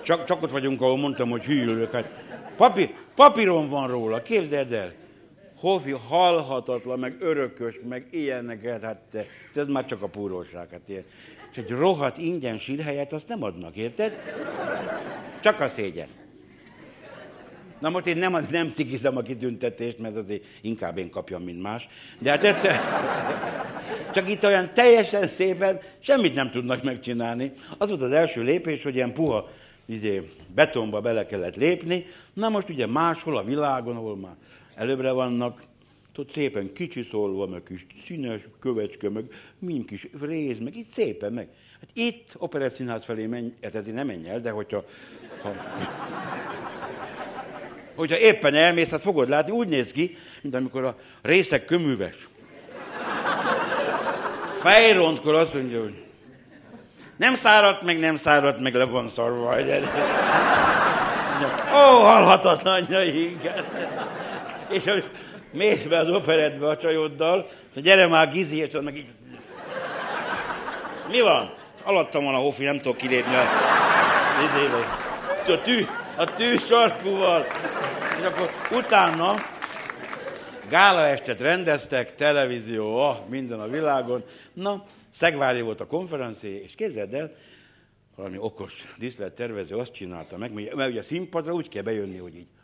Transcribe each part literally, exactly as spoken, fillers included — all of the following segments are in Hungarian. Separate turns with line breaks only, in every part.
Csak, csak ott vagyunk, ahol mondtam, hogy hűlök. Hát papír, papíron van róla, képzeld el. Hofi halhatatlan, meg örökös, meg ilyeneket, hát te, ez már csak a púróság. Hát ilyen. És egy rohadt ingyen sírhelyet azt nem adnak, érted? Csak a szégyen. Na most én nem, nem cikizem a kitüntetést, mert azért inkább én kapjam, mint más. De hát egyszer, csak itt olyan teljesen szépen semmit nem tudnak megcsinálni. Az volt az első lépés, hogy ilyen puha izé, betonba bele kellett lépni. Na most ugye máshol a világon, ahol már előbbre vannak, ott szépen kicsiszolva, meg kis színes kövecske, meg mind kis réz, meg itt szépen, meg. Hát itt operettszínház felé menj, tehát nem menj el, de hogyha... Ha, hogyha éppen elmész, hát fogod látni, úgy néz ki, mint amikor a részeg köműves. Fejrontkor azt mondja, hogy nem száradt meg, nem száradt meg, le van szarva. Ó, halhatatlanjaink! És hogy mész be az operettbe a csajoddal, szóval gyere már, Gizi, és meg így... Mi van? Alattam van a Hofi, nem tudok kilépni a... A tű, a tű sarkúval. És akkor utána gálaestet rendeztek, televízió, ah, minden a világon. Na, Szegvári volt a konferencié, és képzeld el, valami okos díszlettervező azt csinálta meg, mert ugye a színpadra úgy kell bejönni, hogy így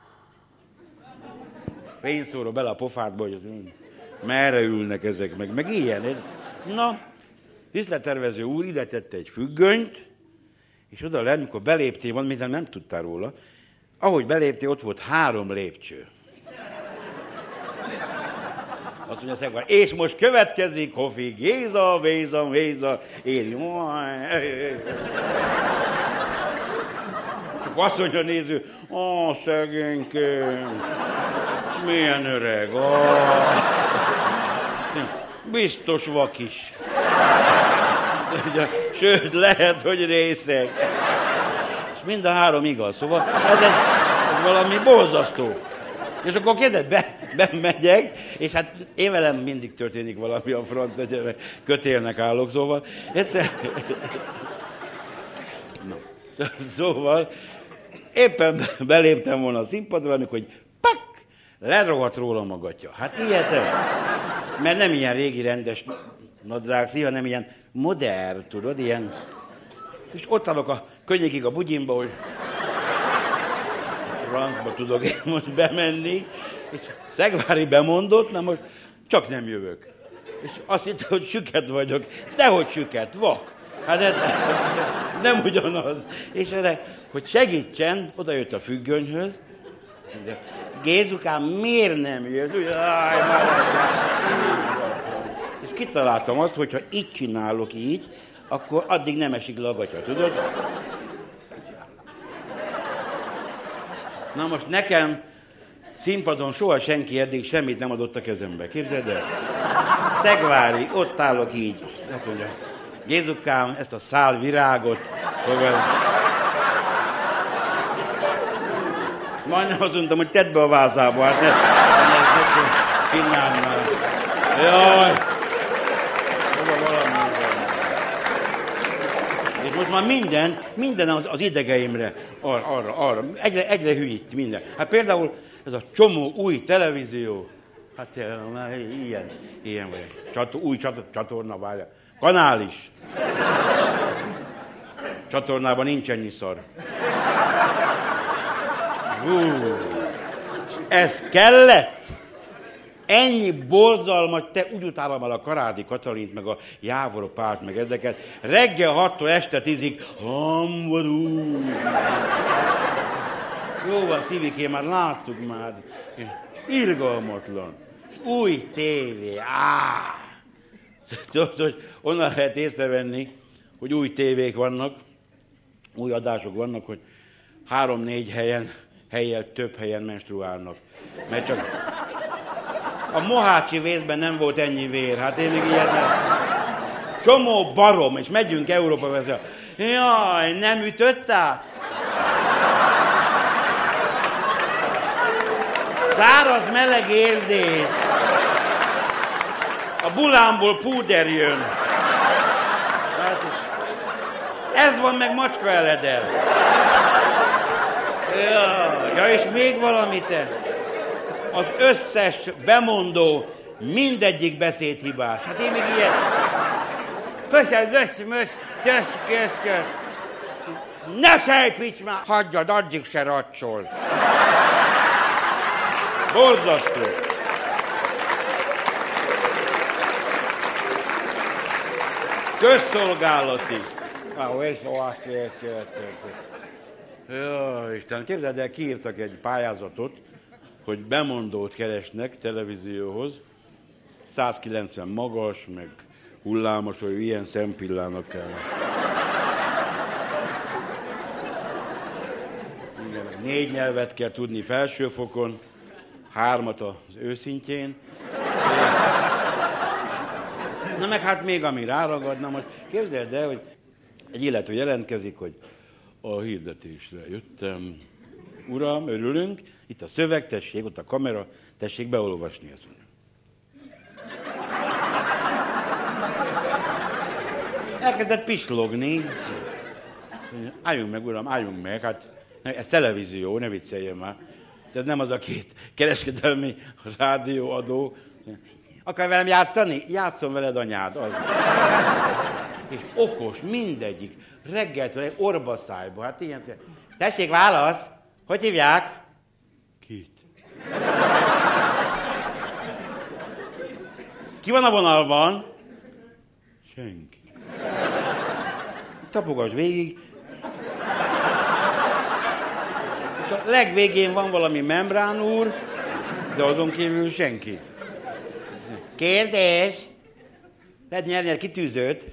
fényszóró bele a pofádba, hogy merre ülnek ezek, meg, meg ilyen. Na, díszlettervező úr ide tette egy függönyt, és oda lenn, amikor beléptél, van, minden nem tudtál róla, ahogy beléptél, ott volt három lépcső. Azt mondja Szegvári, és most következik Hofi, Géza, Véza, Véza, Éri. Csak azt mondja a néző, ó, szegénykém, milyen öreg, ó. Biztos vak is. Sőt, lehet, hogy részeg. És mind a három igaz. Szóval ez, egy, ez valami borzasztó. És akkor kérdez, be, bemegyek, és hát én velem mindig történik valami a franc egyetem, kötélnek állok, szóval egyszer... No. Szóval éppen beléptem volna a színpadra, amikor hogy pak, lerohadt rólam a gatya. Hát ilyetem. Mert nem ilyen régi rendes nadrágszi, hanem ilyen modern, tudod, ilyen... És ott állok a könnyékig a bugyimba, hogy francba tudok én most bemenni, és Szegvári bemondott, na most csak nem jövök. És azt hitte, hogy süket vagyok. Dehogy süket, vak. Hát ez nem ugyanaz. És erre, hogy segítsen, oda jött a függönyhöz, és mondja, Gézukám, miért nem jössz? Áj, és kitaláltam azt, hogyha így csinálok így, akkor addig nem esik le a gatya, tudod? Na most nekem színpadon soha senki eddig semmit nem adott a kezembe. Képzeld el? Szegvári, ott állok így. Azt mondja, Gézukám, ezt a szál virágot fogad. Majdnem azt mondtam, hogy tedd be a vázába. Hát ne, ne, ne, csinálj már. Jaj! És most már minden, minden az, az idegeimre, arra, arra, arra. Egyre, egyre hülyít minden. Hát például ez a csomó új televízió, hát ilyen, ilyen vagy. Csator, új csator, csatorna, várja. Kanál is. Csatornában nincs ennyi szar. Hú, ez kellett? Ennyi borzalmat, te úgy utálom el a Karádi Katalint, meg a Jávor Párt, meg ezeket. Reggel hattól este tízig, hamvadú. Jó van, Szivikém, már láttuk már. Irgalmatlan. Új tévé, áh. Tudod, hogy onnan lehet észrevenni, hogy új tévék vannak, új adások vannak, hogy három-négy helyen, helyjel több helyen menstruálnak. Mert csak a mohácsi vészben nem volt ennyi vér, hát én még ilyet nem. Csomó barom, és megyünk Európa vezet. Jaj, nem ütött át? Száraz, meleg érzés. A bulámból púder jön. Hát, ez van meg macska eledel. Ja, ja, és még valami te. Az összes bemondó mindegyik beszédhibás. Hát én még ilyen... Pössz, zössz, mössz, tösz, kösz, kösz. Ne sejpíts már! Hagyjad, addig se racsol. Borzasztó. Közszolgálati. Ah, és azt Jaj, Isten, képzeld el, kiírtak egy pályázatot, hogy bemondót keresnek televízióhoz. száz kilencven magas, meg hullámos, hogy ilyen szempillának kell. Igen, négy nyelvet kell tudni felsőfokon, hármat az őszintjén. Na meg hát még ami ráragadna, most képzeld el, hogy egy illető jelentkezik, hogy a hirdetésre jöttem. Uram, örülünk, itt a szöveg, tessék, ott a kamera, tessék beolvasni ezt. Elkezdett pislogni. Álljunk meg, uram, álljunk meg, hát ez televízió, ne vicceljen már. Ez nem az a két kereskedelmi rádióadó. Akar velem játszani? Játszom veled, anyád, az. És okos, mindegyik. Reggeltől orba szájba. Hát ilyen, tessék, válasz! Hogy hívják? Kit? Ki van a vonalban? Senki. Tapogass végig. A legvégén van valami membrán úr, de azon kívül senki. Kérdés! Lehet nyerni egy kitűzőt.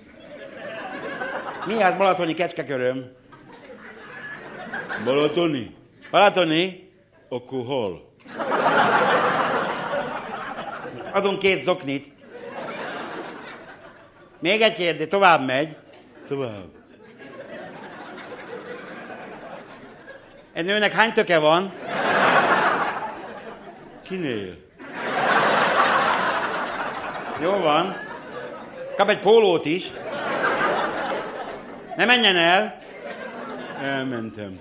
Mi az balatoni kecskeköröm? Balatoni? Balatoni? Akkor hol? Adunk két zoknit. Még egy kérdés, tovább megy. Tovább. Egy nőnek hány töke van? Kinél? Jó van. Kap egy pólót is. Ne menjen el. Elmentem.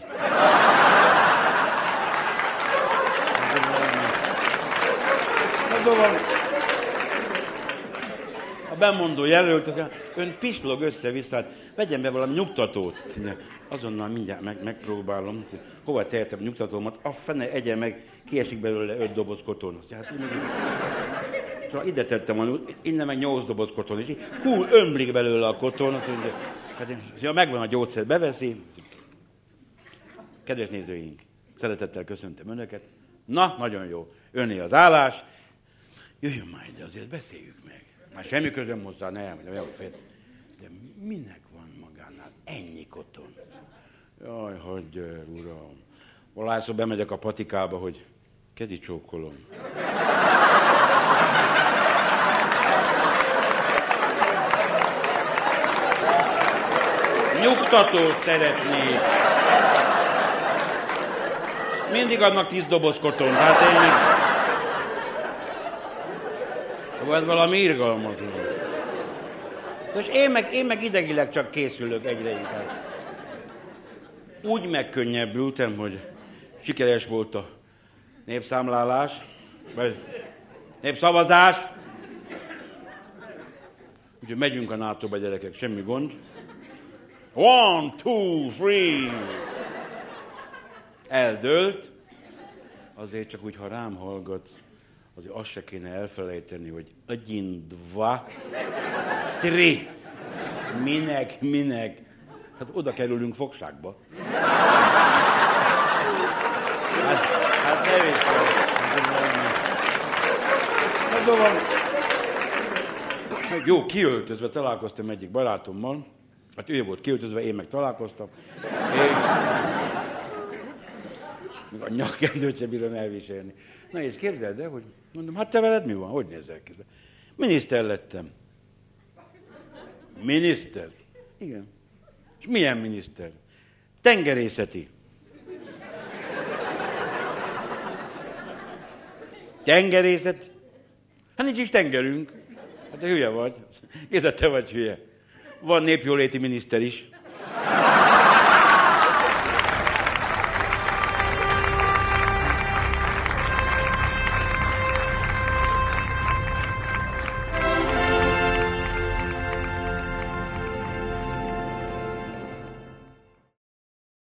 A bemondó jelölt, ön pislog össze-vissza, hát vegyen be valami nyugtatót. Azonnal mindjárt meg, megpróbálom. Hova tehetem a nyugtatómat? A fene egyen meg, kiesik belőle öt doboz koton. Hát, szóval ide tettem, innen meg nyolc doboz koton, és így hú, ömlik belőle a koton. Hát, ja, megvan a gyógyszer, beveszi. Kedves nézőink, szeretettel köszöntöm önöket. Na, nagyon jó. Öné az állás. Jöjjön már ide, azért beszéljük meg. Már semmi közöm hozzá, nem. De minek van magánál ennyi koton? Jaj, hagyj el, uram. Valahányszor bemegyek a patikába, hogy kedi csókolom. Nyugtatót szeretnék. Mindig adnak tíz doboz koton. Hát én még... Vagy valami irgalmatlan. És én meg, én meg idegileg csak készülök egyre inkább. Úgy megkönnyebbültem, hogy sikeres volt a népszámlálás, vagy népszavazás. Úgyhogy megyünk a nátóba, gyerekek, semmi gond. One, two, three. Eldőlt. Azért csak úgy, ha rám hallgatsz, azért azt se kéne elfelejteni, hogy один, два, три. Minek, minek? Hát oda kerülünk fogságba. Hát, hát ne viccelj. Hát jó, kiöltözve találkoztam egyik barátommal. Hát ő volt kiöltözve, én meg találkoztam. Én... Még a nyakkendőt sem bírom elviselni. Na és képzeld el, hogy mondom, hát te veled mi van? Hogy nézel ki? Miniszter lettem. Miniszter? Igen. És milyen miniszter? Tengerészeti. Tengerészet? Hát nincs is tengerünk. Hát te hülye vagy. Géza, te vagy hülye. Van népjóléti miniszter is.